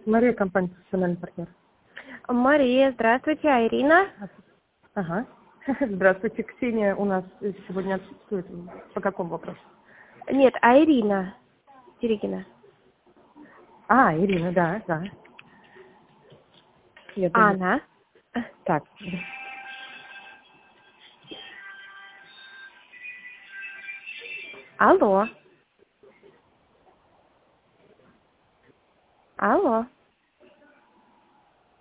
Мария, компания «Профессиональный партнер». Мария, здравствуйте, а Ирина? Ага. Здравствуйте, Ксения у нас сегодня отсутствует. По какому вопросу? Нет, а Ирина Терегина. А, Ирина, да. Я А думаю, она? так. Алло. Алло.